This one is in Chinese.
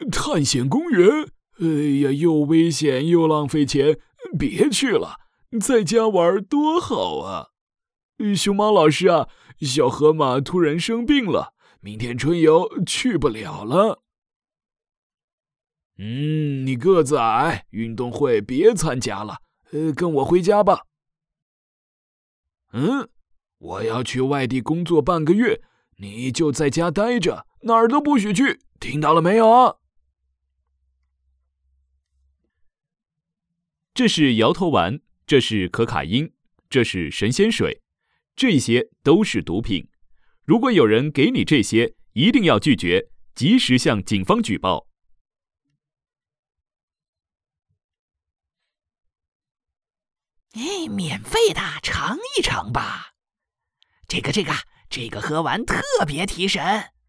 探险公园？哎呀，又危险又浪费钱，别去了，在家玩多好啊！熊猫老师啊，小河马突然生病了，明天春游去不了了。你个子矮，运动会别参加了，跟我回家吧。我要去外地工作半个月，你就在家待着，哪儿都不许去，听到了没有啊？ 这是摇头丸，这是可卡因，这是神仙水，这些都是毒品。如果有人给你这些，一定要拒绝，及时向警方举报。 免费的尝一尝吧。这个喝完特别提神。